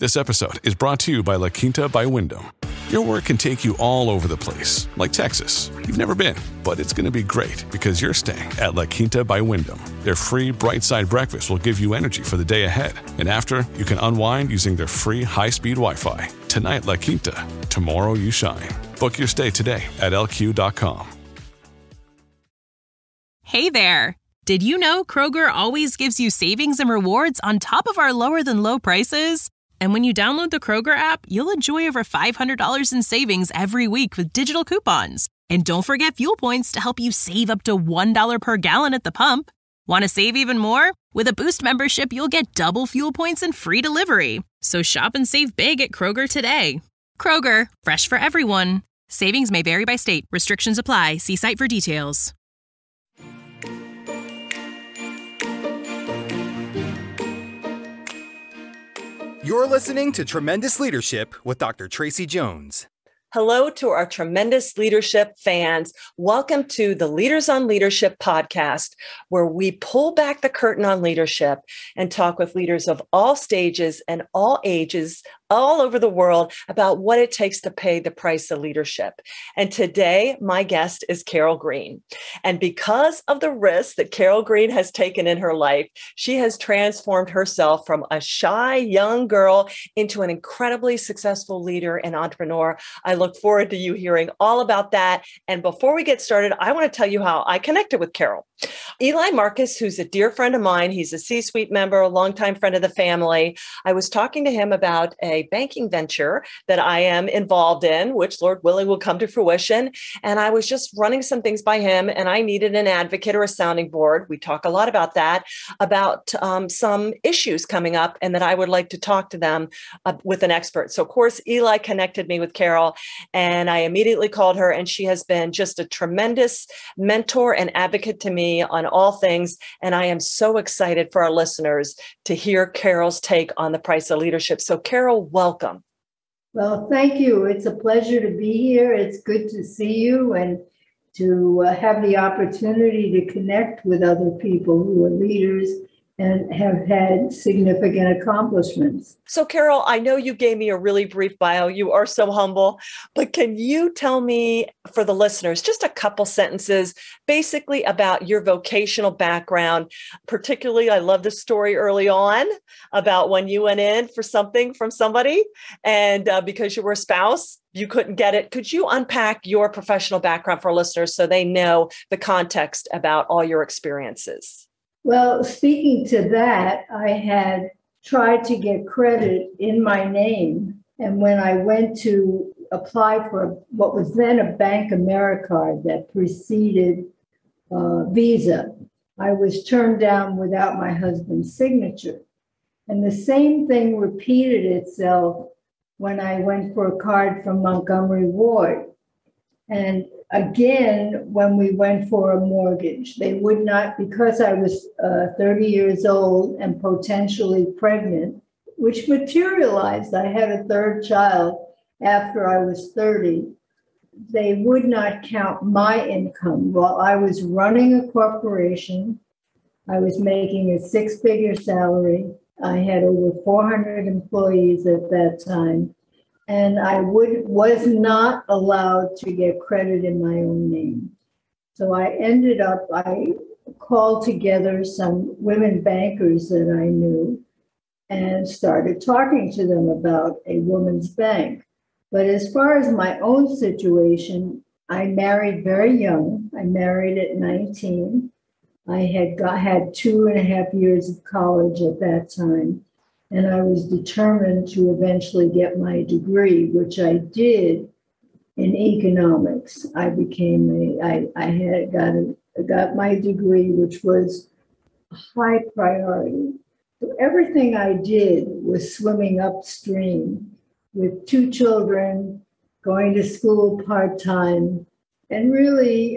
This episode is brought to you by La Quinta by Wyndham. Your work can take you all over the place, like Texas. You've never been, but it's going to be great because you're staying at La Quinta by Wyndham. Their free Bright Side breakfast will give you energy for the day ahead. And after, you can unwind using their free high-speed Wi-Fi. Tonight, La Quinta. Tomorrow, you shine. Book your stay today at lq.com. Hey there! Did you know Kroger always gives you savings and rewards on top of our lower-than-low prices? And when you download the Kroger app, you'll enjoy over $500 in savings every week with digital coupons. And don't forget fuel points to help you save up to $1 per gallon at the pump. Want to save even more? With a Boost membership, you'll get double fuel points and free delivery. So shop and save big at Kroger today. Kroger, fresh for everyone. Savings may vary by state. Restrictions apply. See site for details. You're listening to Tremendous Leadership with Dr. Tracy Jones. Hello to our Tremendous Leadership fans. Welcome to the Leaders on Leadership podcast, where we pull back the curtain on leadership and talk with leaders of all stages and all ages all over the world about what it takes to pay the price of leadership. And today, my guest is Carol Green. And because of the risks that Carol Green has taken in her life, she has transformed herself from a shy young girl into an incredibly successful leader and entrepreneur. I look forward to you hearing all about that. And before we get started, I want to tell you how I connected with Carol. Eli Marcus, who's a dear friend of mine, he's a C-suite member, a longtime friend of the family. I was talking to him about a banking venture that I am involved in, which Lord willing will come to fruition. And I was just running some things by him, and I needed an advocate or a sounding board. We talk a lot about that, about some issues coming up, and that I would like to talk to them with an expert. So of course, Eli connected me with Carol, and I immediately called her, and she has been just a tremendous mentor and advocate to me on all things. And I am so excited for our listeners to hear Carol's take on the price of leadership. So Carol, welcome. Well, thank you. It's a pleasure to be here. It's good to see you and to have the opportunity to connect with other people who are leaders and have had significant accomplishments. So Carol, I know you gave me a really brief bio. You are so humble, but can you tell me, for the listeners, just a couple sentences, basically about your vocational background? Particularly, I love the story early on about when you went in for something from somebody, and because you were a spouse, you couldn't get it. Could you unpack your professional background for our listeners so they know the context about all your experiences? Well, speaking to that, I had tried to get credit in my name. And when I went to apply for what was then a Bank Americard that preceded Visa, I was turned down without my husband's signature. And the same thing repeated itself when I went for a card from Montgomery Ward. And again, when we went for a mortgage, they would not, because I was 30 years old and potentially pregnant, which materialized. I had a third child after I was 30. They would not count my income. While I was running a corporation, I was making a six-figure salary. I had over 400 employees at that time. And I was not allowed to get credit in my own name. So I called together some women bankers that I knew and started talking to them about a woman's bank. But as far as my own situation, I married very young. I married at 19. I had 2.5 years of college at that time. And I was determined to eventually get my degree, which I did in economics. I got my degree, which was a high priority. So everything I did was swimming upstream with 2 children, going to school part-time, and really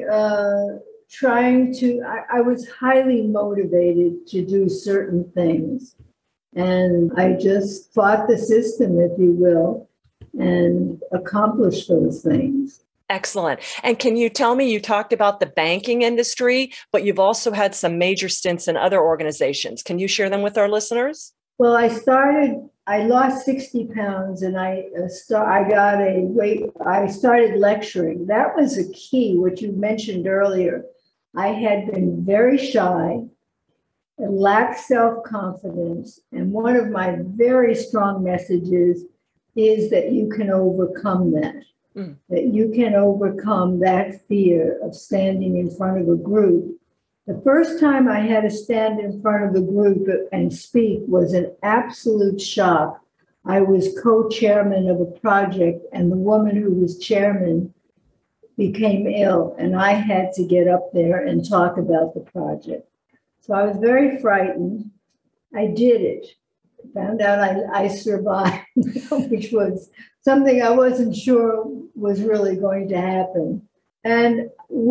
I was highly motivated to do certain things. And I just fought the system, if you will, and accomplished those things. Excellent. And can you tell me, you talked about the banking industry, but you've also had some major stints in other organizations. Can you share them with our listeners? Well, I lost 60 pounds and I started lecturing. That was a key, what you mentioned earlier. I had been very shy and lacked self-confidence. And one of my very strong messages is that you can overcome that, that you can overcome that fear of standing in front of a group. The first time I had to stand in front of a group and speak was an absolute shock. I was co-chairman of a project, and the woman who was chairman became ill, and I had to get up there and talk about the project. So I was very frightened. I did it. Found out I survived, which was something I wasn't sure was really going to happen. And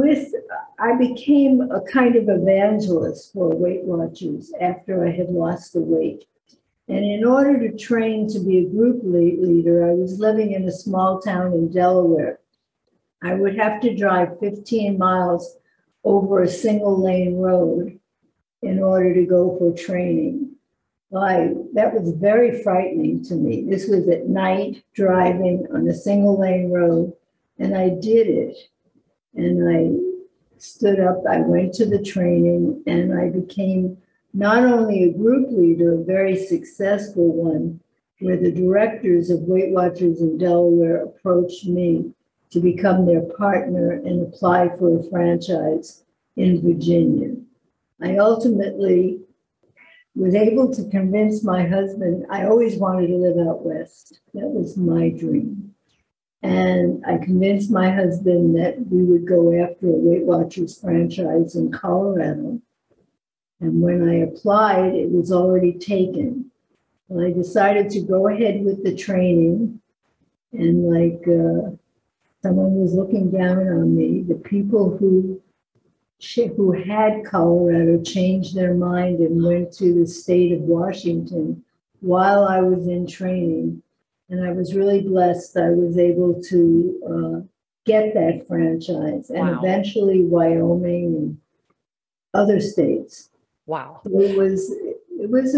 I became a kind of evangelist for Weight Watchers after I had lost the weight. And in order to train to be a group leader, I was living in a small town in Delaware. I would have to drive 15 miles over a single lane road in order to go for training. That was very frightening to me. This was at night, driving on a single lane road, and I did it. And I stood up, I went to the training, and I became not only a group leader, a very successful one, where the directors of Weight Watchers in Delaware approached me to become their partner and apply for a franchise in Virginia. I ultimately was able to convince my husband. I always wanted to live out west. That was my dream. And I convinced my husband that we would go after a Weight Watchers franchise in Colorado. And when I applied, it was already taken. Well, I decided to go ahead with the training. And someone was looking down on me. The people who had Colorado changed their mind and went to the state of Washington while I was in training. And I was really blessed. I was able to get that franchise, and eventually Wyoming and other states. Wow. It was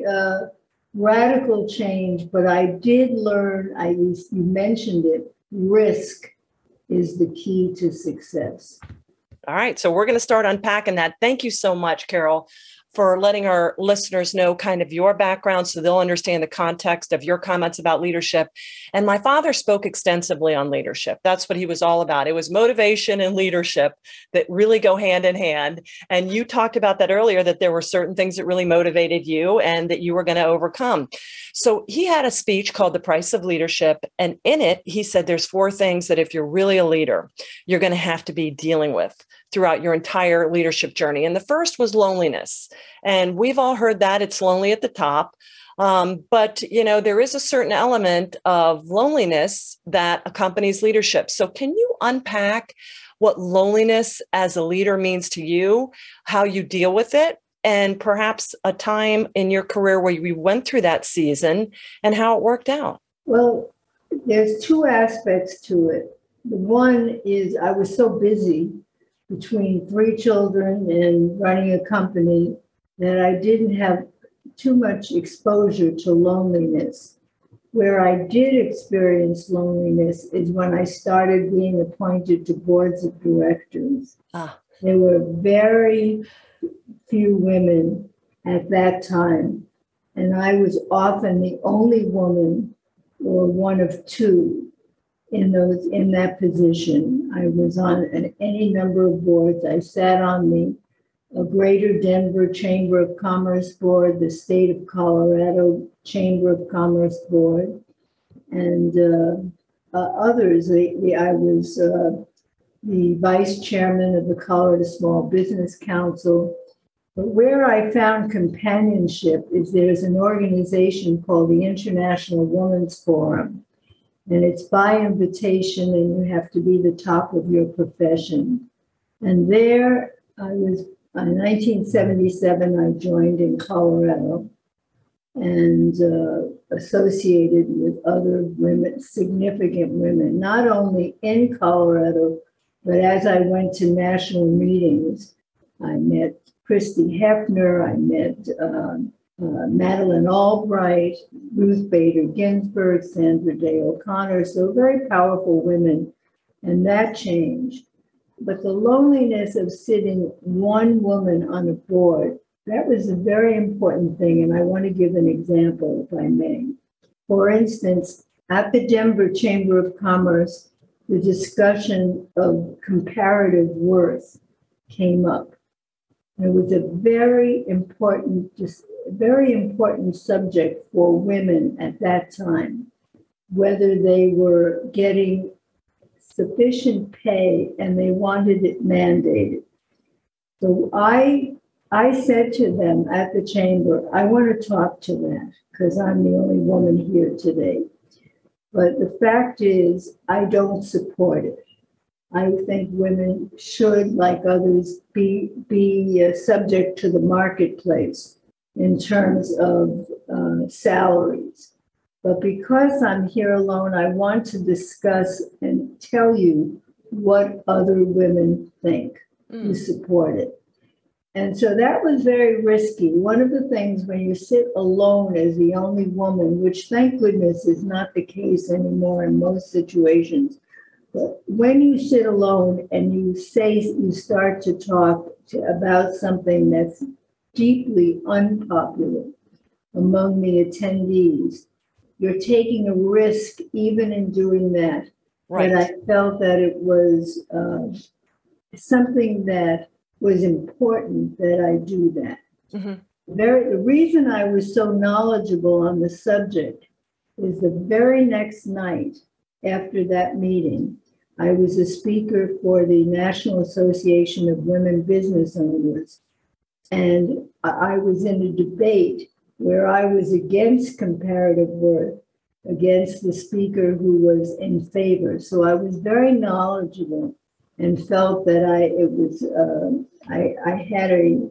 a radical change, but I did learn, you mentioned it, risk is the key to success. All right. So we're going to start unpacking that. Thank you so much, Carol, for letting our listeners know kind of your background so they'll understand the context of your comments about leadership. And my father spoke extensively on leadership. That's what he was all about. It was motivation and leadership that really go hand in hand. And you talked about that earlier, that there were certain things that really motivated you and that you were going to overcome. So he had a speech called The Price of Leadership. And in it, he said there's 4 things that if you're really a leader, you're going to have to be dealing with throughout your entire leadership journey. And the first was loneliness. And we've all heard that it's lonely at the top. But, there is a certain element of loneliness that accompanies leadership. So can you unpack what loneliness as a leader means to you, how you deal with it, and perhaps a time in your career where you went through that season and how it worked out? Well, there's 2 aspects to it. The one is I was so busy between 3 children and running a company that I didn't have too much exposure to loneliness. Where I did experience loneliness is when I started being appointed to boards of directors. There were very few women at that time, and I was often the only woman or one of 2 in that position. I was on any number of boards. I sat on the Greater Denver Chamber of Commerce Board, the State of Colorado Chamber of Commerce Board, and others. I was the vice chairman of the Colorado Small Business Council. But where I found companionship is there's an organization called the International Women's Forum. And it's by invitation, and you have to be the top of your profession. And there I was, in 1977, I joined in Colorado and associated with other women, significant women, not only in Colorado, but as I went to national meetings, I met Christy Hefner, I met Madeleine Albright, Ruth Bader Ginsburg, Sandra Day O'Connor, so very powerful women, and that changed. But the loneliness of sitting one woman on a board, that was a very important thing, and I want to give an example, if I may. For instance, at the Denver Chamber of Commerce, the discussion of comparative worth came up. It was a very important subject for women at that time, whether they were getting sufficient pay and they wanted it mandated. So I said to them at the chamber, I want to talk to that because I'm the only woman here today. But the fact is, I don't support it. I think women should, like others, be subject to the marketplace in terms of salaries. But because I'm here alone, I want to discuss and tell you what other women think who support it. And so that was very risky. One of the things when you sit alone as the only woman, which thank goodness is not the case anymore in most situations, but when you sit alone and you start to talk about something that's deeply unpopular among the attendees, you're taking a risk even in doing that. Right. But I felt that it was something that was important that I do that. Mm-hmm. The reason I was so knowledgeable on the subject is the very next night after that meeting, I was a speaker for the National Association of Women Business Owners. And I was in a debate where I was against comparative worth, against the speaker who was in favor. So I was very knowledgeable and felt that I had a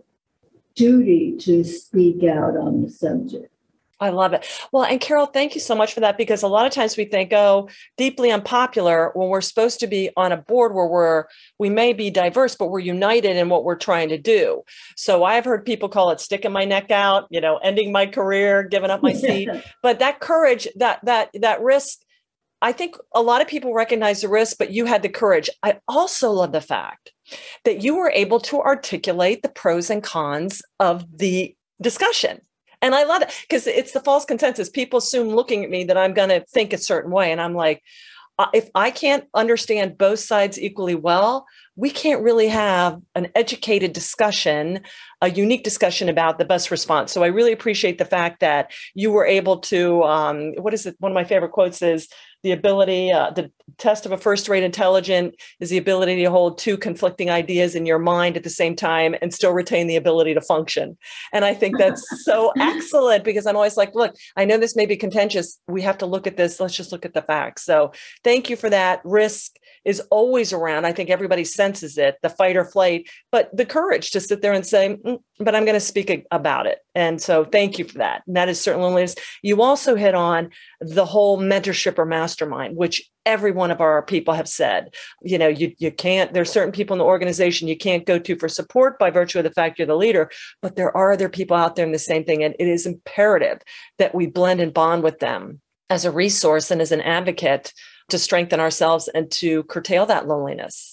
duty to speak out on the subject. I love it. Well, and Carol, thank you so much for that, because a lot of times we think, oh, deeply unpopular when we're supposed to be on a board where we may be diverse, but we're united in what we're trying to do. So I've heard people call it sticking my neck out, ending my career, giving up my seat. But that courage, that risk, I think a lot of people recognize the risk, but you had the courage. I also love the fact that you were able to articulate the pros and cons of the discussion. And I love it because it's the false consensus. People assume looking at me that I'm going to think a certain way. And I'm like, if I can't understand both sides equally well, we can't really have an educated discussion, a unique discussion about the best response. So I really appreciate the fact that you were able to, one of my favorite quotes is, the ability, the test of a first-rate intelligent is the ability to hold two conflicting ideas in your mind at the same time and still retain the ability to function. And I think that's so excellent, because I'm always like, look, I know this may be contentious. We have to look at this. Let's just look at the facts. So thank you for that. Risk is always around. I think everybody senses it, the fight or flight, but the courage to sit there and say, but I'm going to speak about it. And so thank you for that. And that is certainly, you also hit on the whole mentorship or mastermind, which every one of our people have said, you can't, there's certain people in the organization you can't go to for support by virtue of the fact you're the leader, but there are other people out there in the same thing. And it is imperative that we blend and bond with them as a resource and as an advocate to strengthen ourselves and to curtail that loneliness.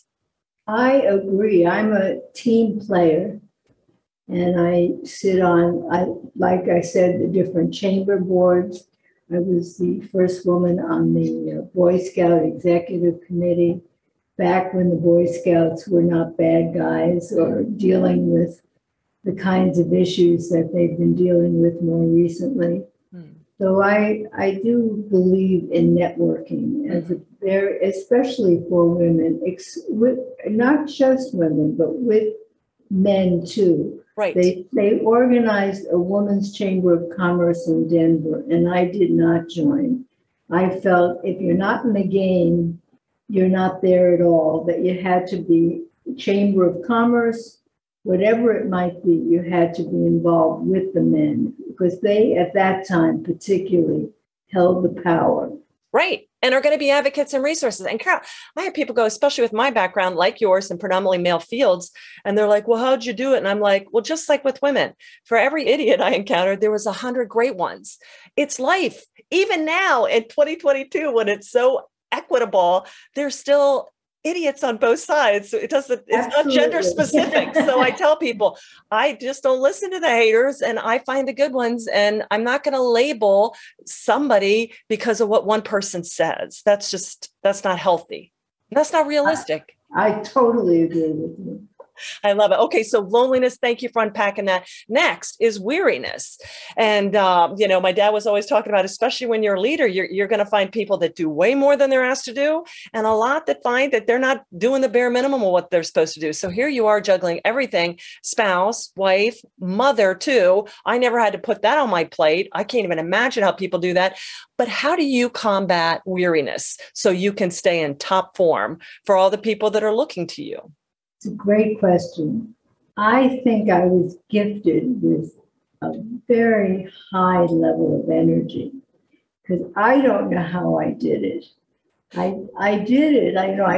I agree. I'm a team player, and I sit on, like I said, the different chamber boards. I was the first woman on the Boy Scout Executive Committee, back when the Boy Scouts were not bad guys or dealing with the kinds of issues that they've been dealing with more recently. So I do believe in networking, especially for women, not just women, but with men too. Right. They organized a women's chamber of commerce in Denver, and I did not join. I felt if you're not in the game, you're not there at all, that you had to be chamber of commerce, whatever it might be, you had to be involved with the men, because they, at that time particularly, held the power. Right. And are going to be advocates and resources. And Carol, I have people go, especially with my background, like yours in predominantly male fields. And they're like, well, how'd you do it? And I'm like, well, just like with women, for every idiot I encountered, there was 100 great ones. It's life. Even now in 2022, when it's so equitable, there's still idiots on both sides. So it's not gender specific. So I tell people, I just don't listen to the haters and I find the good ones. And I'm not going to label somebody because of what one person says. That's not healthy. That's not realistic. I totally agree with you. I love it. Okay. So loneliness, thank you for unpacking that. Next is weariness. And, my dad was always talking about, especially when you're a leader, you're going to find people that do way more than they're asked to do. And a lot that find that they're not doing the bare minimum of what they're supposed to do. So here you are juggling everything, spouse, wife, mother too. I never had to put that on my plate. I can't even imagine how people do that. But how do you combat weariness so you can stay in top form for all the people that are looking to you? It's a great question. I think I was gifted with a very high level of energy because I don't know how I did it. I did it.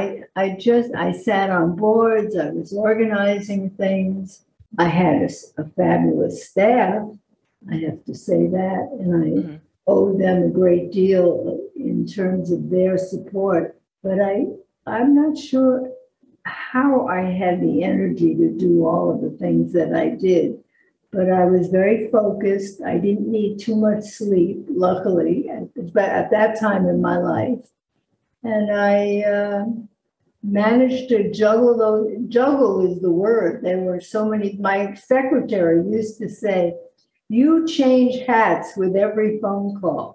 I sat on boards. I was organizing things. I had a fabulous staff. I have to say that. And I owe them a great deal in terms of their support. But I'm not sure how I had the energy to do all of the things that I did. But I was very focused. I didn't need too much sleep, luckily, at that time in my life. And I managed to juggle those. Juggle is the word. There were so many. My secretary used to say, you change hats with every phone call.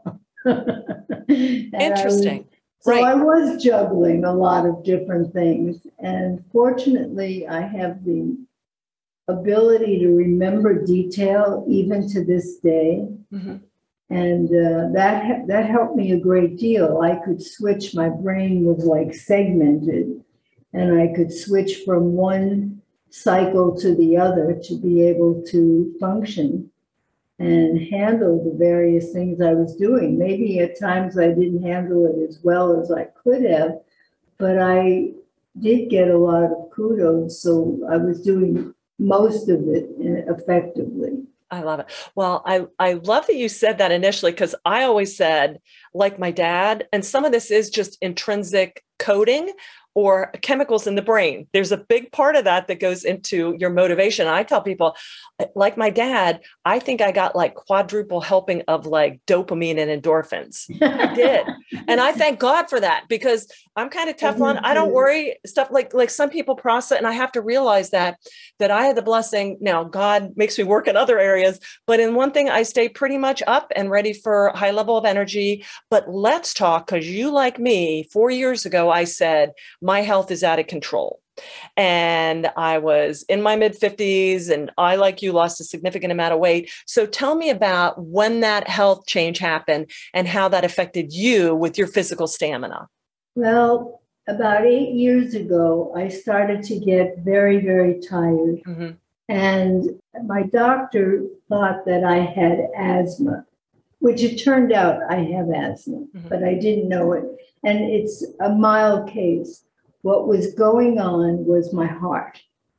Interesting. So I was juggling a lot of different things. And fortunately, I have the ability to remember detail even to this day. Mm-hmm. And that helped me a great deal. I could switch, my brain was like segmented, and I could switch from one cycle to the other to be able to function and handle the various things I was doing. Maybe at times I didn't handle it as well as I could have, but I did get a lot of kudos. So I was doing most of it effectively. I love it. Well, I love that you said that initially, because I always said, like my dad, and some of this is just intrinsic coding or chemicals in the brain. There's a big part of that goes into your motivation. I tell people, like my dad, I think I got like quadruple helping of like dopamine and endorphins. I did. And I thank God for that, because I'm kind of Teflon. I don't worry stuff like some people process. And I have to realize that I had the blessing. Now God makes me work in other areas, but in one thing I stay pretty much up and ready for a high level of energy. But let's talk, because you, like me, 4 years ago, I said, my health is out of control. And I was in my mid 50s, and I, like you, lost a significant amount of weight. So tell me about when that health change happened and how that affected you with your physical stamina. Well, about 8 years ago, I started to get very, very tired. Mm-hmm. And my doctor thought that I had asthma, which it turned out I have asthma, mm-hmm. but I didn't know it. And it's a mild case. What was going on was my heart.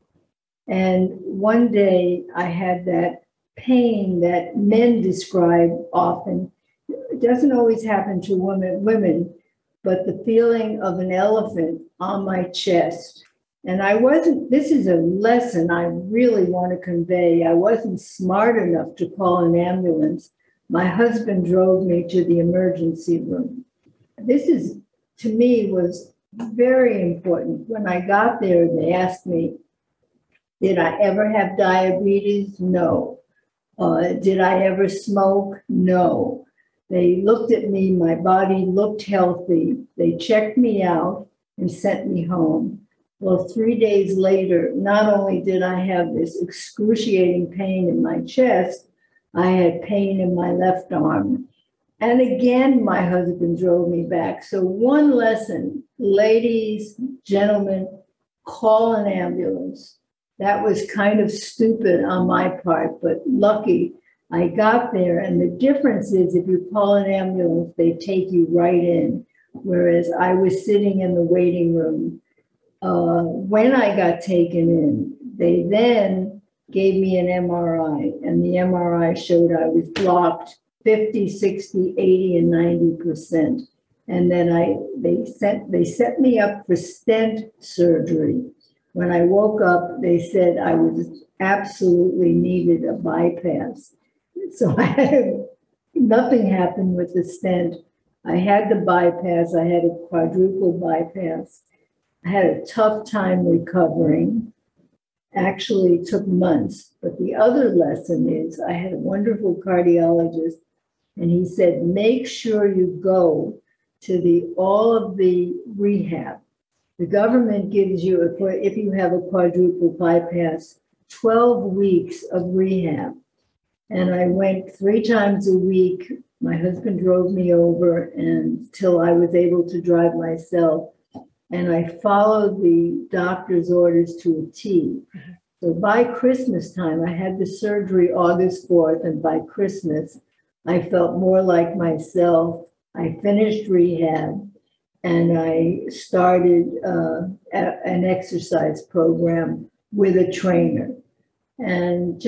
And one day I had that pain that men describe often. It doesn't always happen to women, but the feeling of an elephant on my chest. And this is a lesson I really want to convey. I wasn't smart enough to call an ambulance. My husband drove me to the emergency room. This to me, was very important. When I got there, they asked me, did I ever have diabetes? No. Did I ever smoke? No. They looked at me, my body looked healthy. They checked me out and sent me home. Well, 3 days later, not only did I have this excruciating pain in my chest, I had pain in my left arm. And again, my husband drove me back. So one lesson, ladies, gentlemen, call an ambulance. That was kind of stupid on my part, but lucky I got there, and the difference is if you call an ambulance, they take you right in, whereas I was sitting in the waiting room. When I got taken in, they then gave me an MRI, and the MRI showed I was blocked 50, 60, 80, and 90%. And then they set me up for stent surgery. When I woke up, they said I was absolutely needed a bypass. So nothing happened with the stent. I had the bypass. I had a quadruple bypass. I had a tough time recovering. Actually, it took months. But the other lesson is I had a wonderful cardiologist, and he said, make sure you go to all of the rehab. The government gives you, if you have a quadruple bypass, 12 weeks of rehab. And I went 3 times a week. My husband drove me over until I was able to drive myself. And I followed the doctor's orders to a T. So by Christmas time, I had the surgery August 4th, and by Christmas, I felt more like myself. I finished rehab, and I started an exercise program with a trainer. And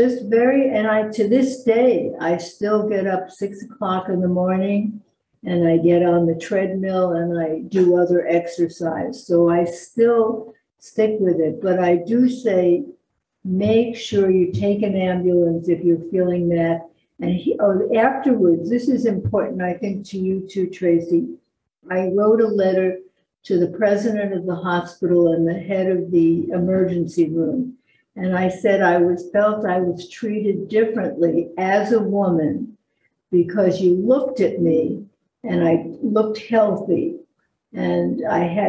to this day, I still get up 6 o'clock in the morning, and I get on the treadmill and I do other exercise. So I still stick with it. But I do say, make sure you take an ambulance if you're feeling that. And afterwards, this is important, I think, to you too, Tracy. I wrote a letter to the president of the hospital and the head of the emergency room. And I said felt I was treated differently as a woman because you looked at me and I looked healthy. And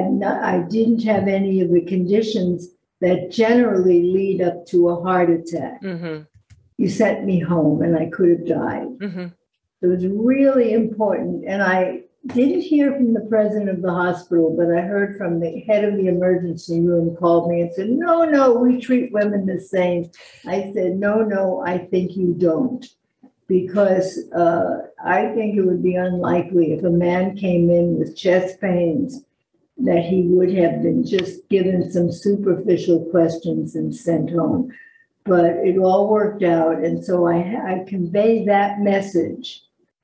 I didn't have any of the conditions that generally lead up to a heart attack. Mm-hmm. You sent me home and I could have died. Mm-hmm. It was really important. And I didn't hear from the president of the hospital, but I heard from the head of the emergency room, called me and said, no, we treat women the same. I said, no, I think you don't. Because I think it would be unlikely if a man came in with chest pains that he would have been just given some superficial questions and sent home. But it all worked out. And so I convey that message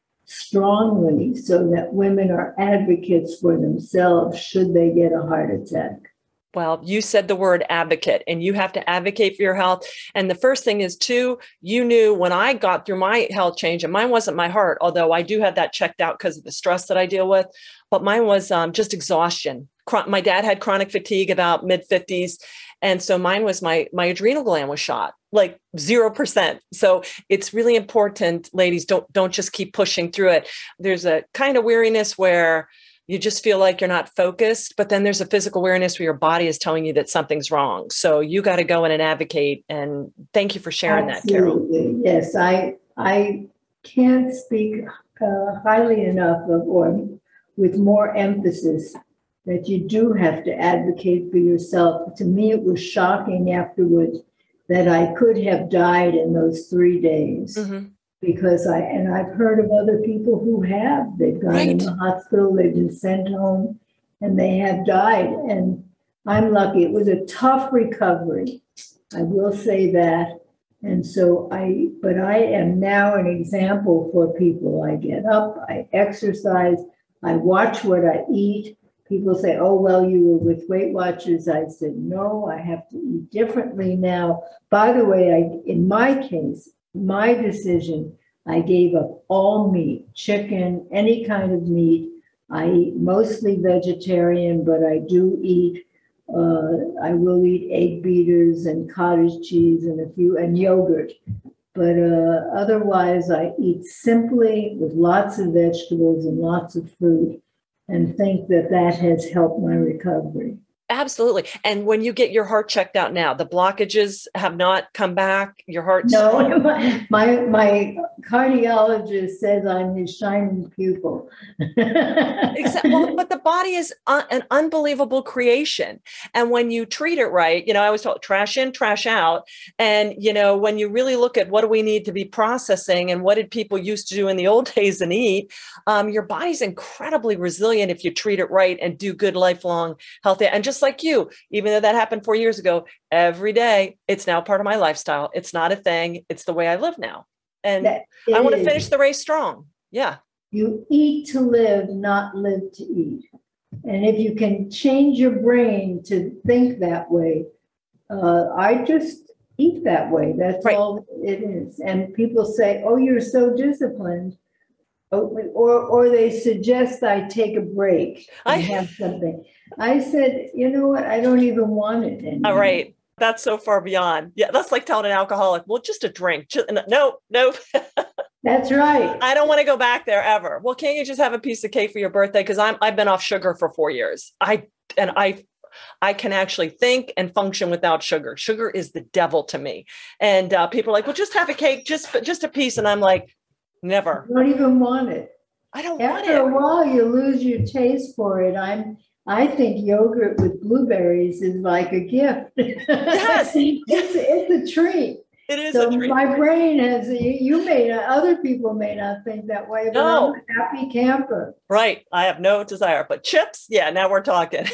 strongly so that women are advocates for themselves should they get a heart attack. Well, you said the word advocate, and you have to advocate for your health. And the first thing is, too, you knew when I got through my health change, and mine wasn't my heart, although I do have that checked out because of the stress that I deal with, but mine was just exhaustion. My dad had chronic fatigue about mid-50s. And so mine was my adrenal gland was shot, like 0%. So it's really important, ladies, don't just keep pushing through it. There's a kind of weariness where you just feel like you're not focused, but then there's a physical awareness where your body is telling you that something's wrong. So you got to go in and advocate. And thank you for sharing Absolutely. that, Carol. Yes, I can't speak highly enough or with more emphasis that you do have to advocate for yourself. To me, it was shocking afterwards that I could have died in those 3 days. Mm-hmm. Because I've heard of other people who have. They've gone in the hospital, they've been sent home, and they have died. And I'm lucky. It was a tough recovery. I will say that. And so I am now an example for people. I get up, I exercise, I watch what I eat. People say, oh, well, you were with Weight Watchers. I said, no, I have to eat differently now. By the way, in my case, my decision, I gave up all meat, chicken, any kind of meat. I eat mostly vegetarian, but I do eat, I will eat egg beaters and cottage cheese and yogurt. But otherwise, I eat simply with lots of vegetables and lots of fruit, and think that has helped my recovery. Absolutely. And when you get your heart checked out now, the blockages have not come back, your heart's... No, my cardiologist says I'm his shining pupil. Well, but the body is an unbelievable creation. And when you treat it right, I always tell trash in, trash out. And, when you really look at what do we need to be processing and what did people used to do in the old days and eat, your body's incredibly resilient if you treat it right and do good lifelong healthy. And just like you, even though that happened 4 years ago, every day, it's now part of my lifestyle. It's not a thing. It's the way I live now. And I want to finish the race strong. Yeah. You eat to live, not live to eat. And if you can change your brain to think that way, I just eat that way. That's right. All it is. And people say, oh, you're so disciplined. Or they suggest I take a break and have something. I said, you know what? I don't even want it anymore. All right. That's so far beyond. Yeah, that's like telling an alcoholic, well, just a drink. No. That's right. I don't want to go back there ever. Well, can't you just have a piece of cake for your birthday? Because I've been off sugar for 4 years. I can actually think and function without sugar. Sugar is the devil to me. And people are like, well, just have a cake, just a piece. And I'm like, never. I don't even want it. I don't want it. After a while, you lose your taste for it. I think yogurt with blueberries is like a gift. Yes. It's a treat. It is so a treat. My brain has, other people may not think that way, but I'm a happy camper. Right. I have no desire, but chips. Yeah. Now we're talking.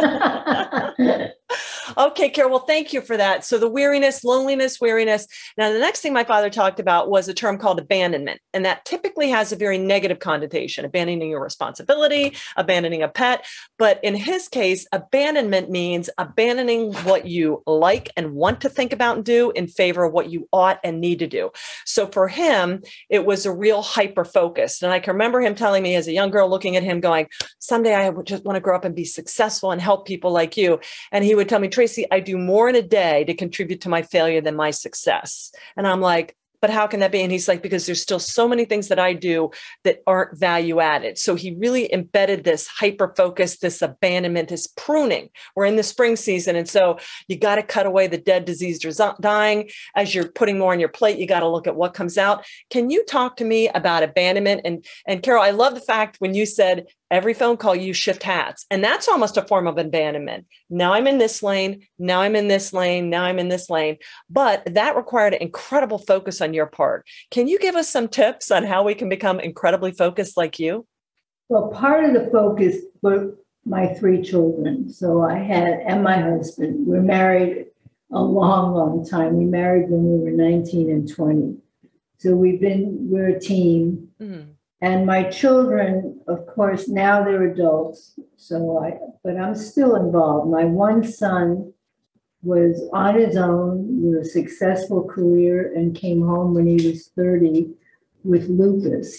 Okay, Carol. Well, thank you for that. So the weariness, loneliness, weariness. Now, the next thing my father talked about was a term called abandonment. And that typically has a very negative connotation, abandoning your responsibility, abandoning a pet. But in his case, abandonment means abandoning what you like and want to think about and do in favor of what you ought and need to do. So for him, it was a real hyper focus. And I can remember him telling me as a young girl, looking at him going, someday I would just want to grow up and be successful and help people like you. And he would tell me, Tracy, I do more in a day to contribute to my failure than my success. And I'm like, but how can that be? And he's like, because there's still so many things that I do that aren't value added. So he really embedded this hyper focus, this abandonment, this pruning. We're in the spring season. And so you got to cut away the dead, diseased, or dying. As you're putting more on your plate, you got to look at what comes out. Can you talk to me about abandonment? And Carol, I love the fact when you said every phone call, you shift hats. And that's almost a form of abandonment. Now I'm in this lane. Now I'm in this lane. Now I'm in this lane. But that required an incredible focus on your part. Can you give us some tips on how we can become incredibly focused like you? Well, part of the focus were my 3 children. So I had, and my husband, we're married a long, long time. We married when we were 19 and 20. So we're a team. Mm-hmm. And my children, of course, now they're adults. But I'm still involved. My one son was on his own with a successful career and came home when he was 30 with lupus.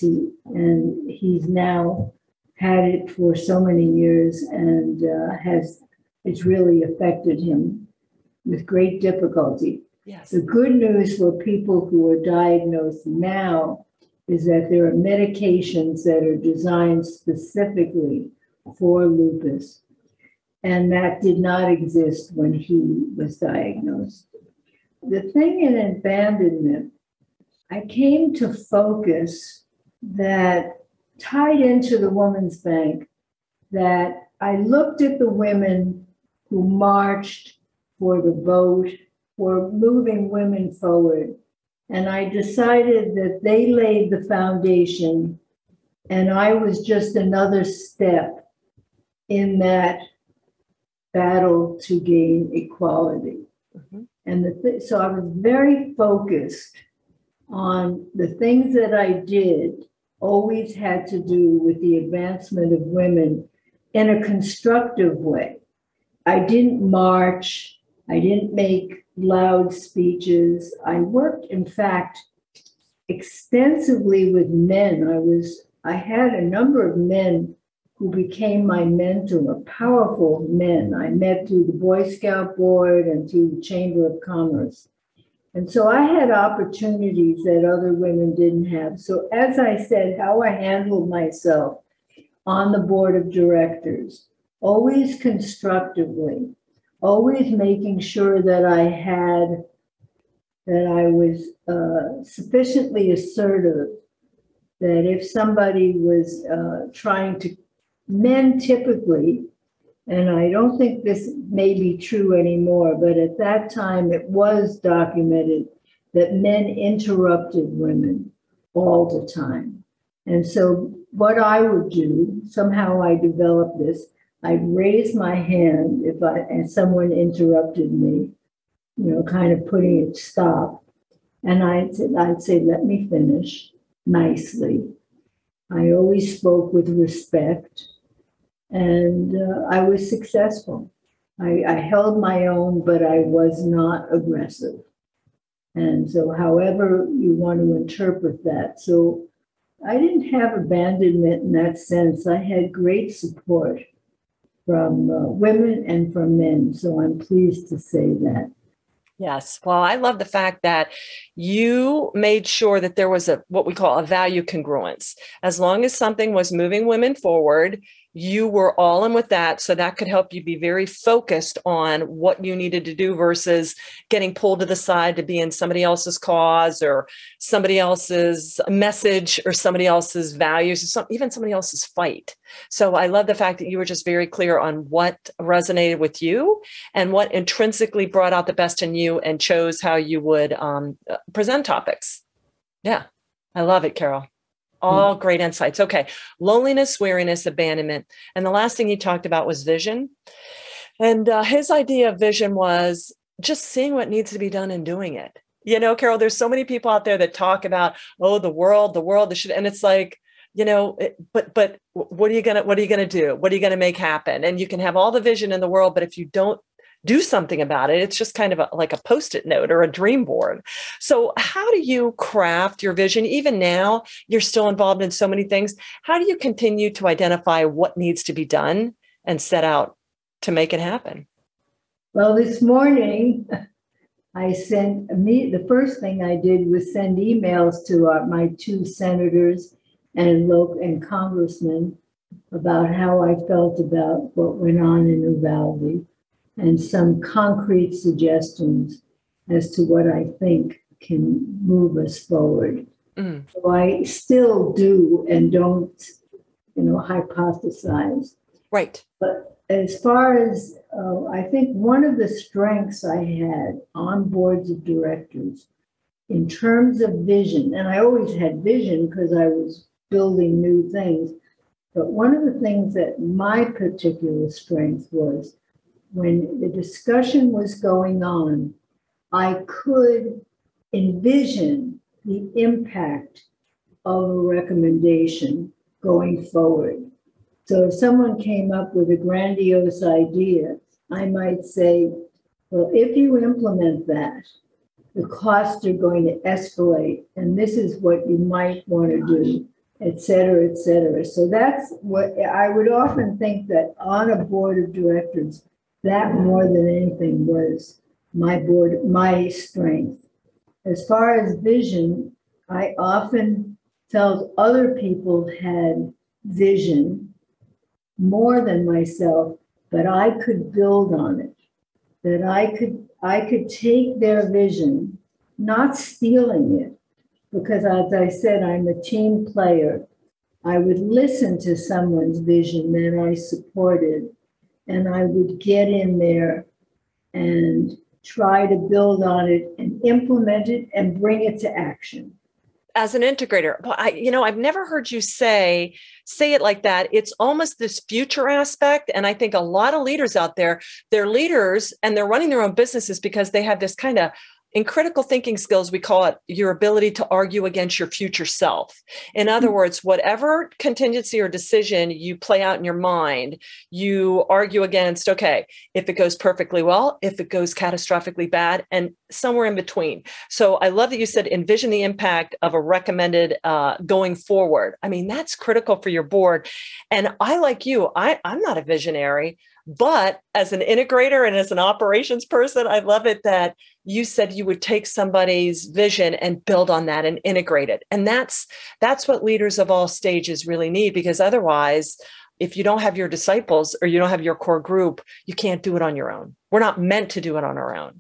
He's now had it for so many years and it's really affected him with great difficulty. Yes. The good news for people who are diagnosed now is that there are medications that are designed specifically for lupus. And that did not exist when he was diagnosed. The thing in abandonment, I came to focus that tied into the Women's Bank, that I looked at the women who marched for the vote, for moving women forward. And I decided that they laid the foundation and I was just another step in that battle to gain equality. Mm-hmm. And so I was very focused on the things that I did always had to do with the advancement of women in a constructive way. I didn't march. I didn't make loud speeches. I worked, in fact, extensively with men. I had a number of men who became my mentor, powerful men. I met through the Boy Scout Board and through the Chamber of Commerce. And so I had opportunities that other women didn't have. So as I said, how I handled myself on the board of directors, always constructively, always making sure that I had that I was sufficiently assertive that if somebody was trying to, men typically, and I don't think this may be true anymore, but at that time it was documented that men interrupted women all the time. And so what I would do, somehow I developed this, I'd raise my hand if someone interrupted me, kind of putting it stop. And I'd say, let me finish nicely. I always spoke with respect, and I was successful. I held my own, but I was not aggressive. And so however you want to interpret that. So I didn't have abandonment in that sense. I had great support from women and from men. So I'm pleased to say that. Yes. Well, I love the fact that you made sure that there was what we call a value congruence. As long as something was moving women forward, you were all in with that. So that could help you be very focused on what you needed to do versus getting pulled to the side to be in somebody else's cause or somebody else's message or somebody else's values, or even somebody else's fight. So I love the fact that you were just very clear on what resonated with you and what intrinsically brought out the best in you and chose how you would present topics. Yeah, I love it, Carol. All great insights. Okay. Loneliness, weariness, abandonment. And the last thing he talked about was vision. And his idea of vision was just seeing what needs to be done and doing it. Carol, there's so many people out there that talk about, the world, and it's like, but what are you going to do? What are you going to make happen? And you can have all the vision in the world, but if you don't do something about it, it's just kind of like a Post-it note or a dream board. So how do you craft your vision? Even now, you're still involved in so many things. How do you continue to identify what needs to be done and set out to make it happen? Well, this morning, the first thing I did was send emails to my two senators and congressmen about how I felt about what went on in Uvalde, and some concrete suggestions as to what I think can move us forward. So I still do and don't, hypothesize. Right. But as far as, I think one of the strengths I had on boards of directors in terms of vision, and I always had vision because I was building new things, but one of the things that my particular strength was, when the discussion was going on, I could envision the impact of a recommendation going forward. So if someone came up with a grandiose idea, I might say, well, if you implement that, the costs are going to escalate, and this is what you might want to do, et cetera, et cetera. So that's what I would often think, that on a board of directors, that more than anything was my strength. As far as vision, I often felt other people had vision more than myself, but I could build on it. That I could take their vision, not stealing it, because as I said, I'm a team player. I would listen to someone's vision that I supported, and I would get in there and try to build on it and implement it and bring it to action. As an integrator, I've never heard you say it like that. It's almost this future aspect. And I think a lot of leaders out there, they're leaders and they're running their own businesses because they have this kind of, in critical thinking skills, we call it your ability to argue against your future self. In other words, whatever contingency or decision you play out in your mind, you argue against, okay, if it goes perfectly well, if it goes catastrophically bad, and somewhere in between. So I love that you said envision the impact of a recommended going forward. I mean, that's critical for your board. And I, like you, I'm not a visionary. But as an integrator and as an operations person, I love it that you said you would take somebody's vision and build on that and integrate it. And that's what leaders of all stages really need, because otherwise, if you don't have your disciples or you don't have your core group, you can't do it on your own. We're not meant to do it on our own.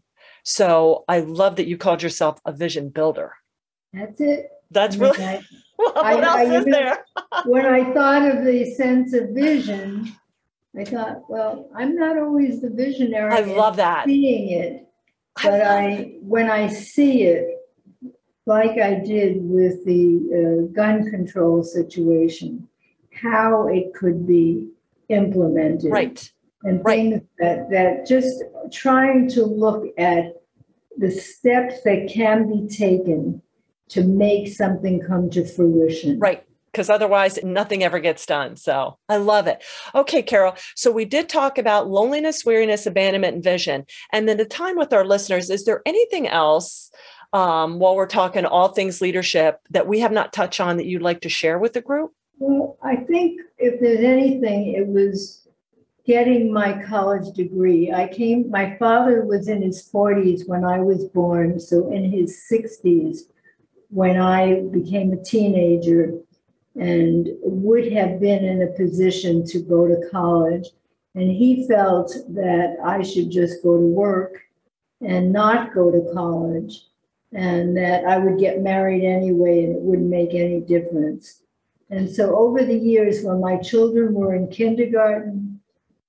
So I love that you called yourself a vision builder. That's it. That's really, what else is there? When I thought of the sense of vision, I thought, well, I'm not always the visionary. I love that. Seeing it. But when I see it, like I did with the gun control situation, how it could be implemented. Right. And things that just trying to look at the steps that can be taken to make something come to fruition. Right. Because otherwise nothing ever gets done. So I love it. Okay, Carol. So we did talk about loneliness, weariness, abandonment, and vision. And then the time with our listeners, is there anything else while we're talking all things leadership that we have not touched on that you'd like to share with the group? Well, I think if there's anything, it was getting my college degree. My father was in his 40s when I was born, so in his 60s when I became a teenager and would have been in a position to go to college. And he felt that I should just go to work and not go to college, and that I would get married anyway and it wouldn't make any difference. And so over the years, when my children were in kindergarten,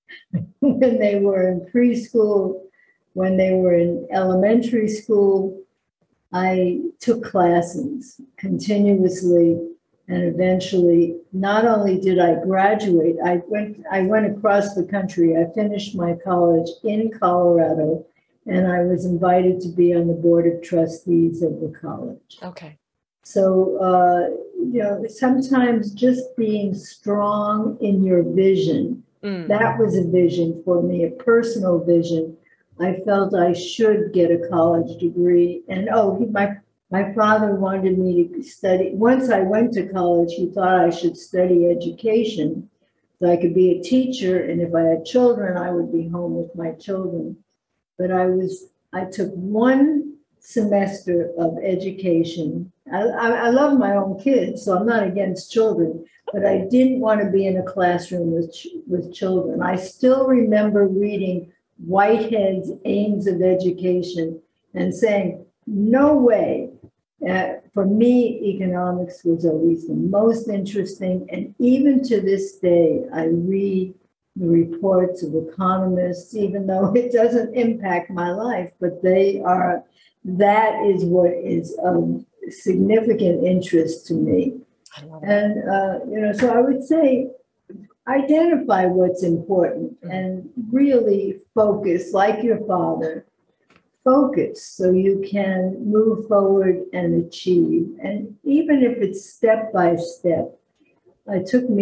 when they were in preschool, when they were in elementary school, I took classes continuously. And eventually, not only did I graduate, I went across the country. I finished my college in Colorado, and I was invited to be on the board of trustees of the college. Okay. So, sometimes just being strong in your vision, that was a vision for me, a personal vision. I felt I should get a college degree. And my father wanted me to study. Once I went to college, he thought I should study education so I could be a teacher. And if I had children, I would be home with my children. But I took one semester of education. I love my own kids, so I'm not against children, but I didn't want to be in a classroom with children. I still remember reading Whitehead's Aims of Education and saying, no way. For me, economics was always the most interesting. And even to this day, I read the reports of economists, even though it doesn't impact my life, but that is what is of significant interest to me. And, so I would say, identify what's important and really focus, like your father, focus so you can move forward and achieve. And even if it's step by step, I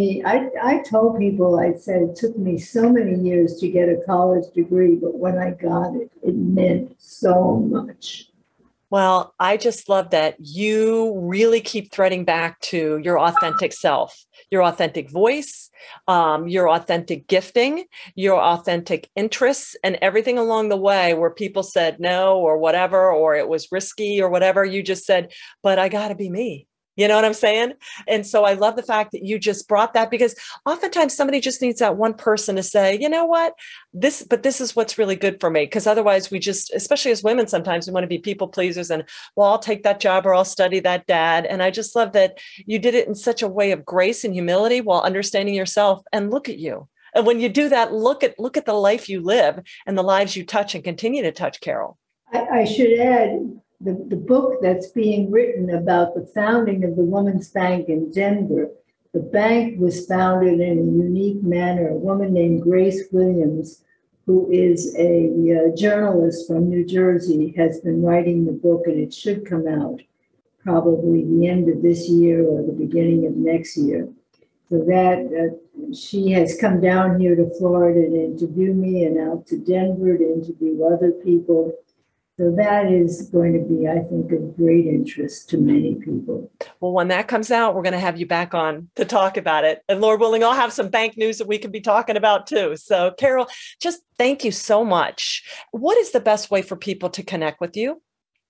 told people, I said it took me so many years to get a college degree, but when I got it, it meant so much. Well, I just love that you really keep threading back to your authentic self, your authentic voice, your authentic gifting, your authentic interests, and everything along the way where people said no or whatever, or it was risky or whatever. You just said, but I got to be me. You know what I'm saying? And so I love the fact that you just brought that, because oftentimes somebody just needs that one person to say, you know what, this is what's really good for me. Because otherwise we just, especially as women, sometimes we want to be people pleasers and, well, I'll take that job or I'll study that dad. And I just love that you did it in such a way of grace and humility while understanding yourself. And look at you. And when you do that, look at the life you live and the lives you touch and continue to touch, Carol. I should add, the book that's being written about the founding of the Women's Bank in Denver, the bank was founded in a unique manner. A woman named Grace Williams, who is a journalist from New Jersey, has been writing the book, and it should come out probably the end of this year or the beginning of next year. So that she has come down here to Florida to interview me and out to Denver to interview other people. So that is going to be, I think, of great interest to many people. Well, when that comes out, we're going to have you back on to talk about it. And Lord willing, I'll have some bank news that we can be talking about too. So Carol, just thank you so much. What is the best way for people to connect with you?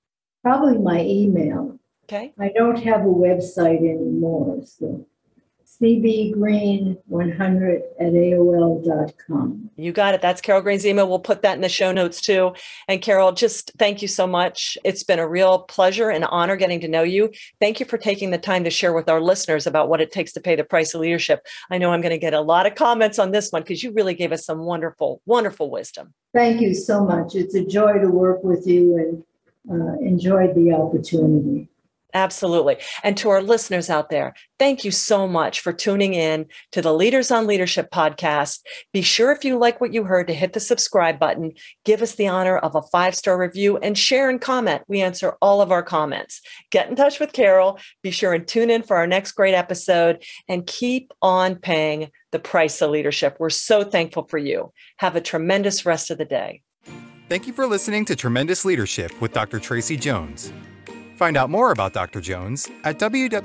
Probably my email. Okay. I don't have a website anymore. cbgreen100@aol.com. You got it. That's Carol Green's email. We'll put that in the show notes too. And Carol, just thank you so much. It's been a real pleasure and honor getting to know you. Thank you for taking the time to share with our listeners about what it takes to pay the price of leadership. I know I'm going to get a lot of comments on this one because you really gave us some wonderful, wonderful wisdom. Thank you so much. It's a joy to work with you and enjoyed the opportunity. Absolutely. And to our listeners out there, thank you so much for tuning in to the Leaders on Leadership podcast. Be sure if you like what you heard to hit the subscribe button, give us the honor of a 5-star review, and share and comment. We answer all of our comments. Get in touch with Carol. Be sure and tune in for our next great episode and keep on paying the price of leadership. We're so thankful for you. Have a tremendous rest of the day. Thank you for listening to Tremendous Leadership with Dr. Tracy Jones. Find out more about Dr. Jones at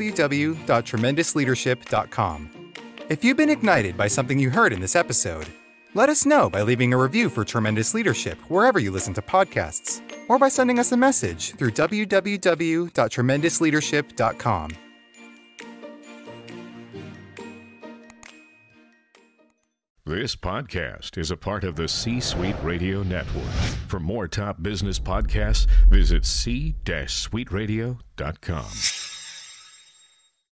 www.tremendousleadership.com. If you've been ignited by something you heard in this episode, let us know by leaving a review for Tremendous Leadership wherever you listen to podcasts, or by sending us a message through www.tremendousleadership.com. This podcast is a part of the C-Suite Radio Network. For more top business podcasts, visit c-suiteradio.com.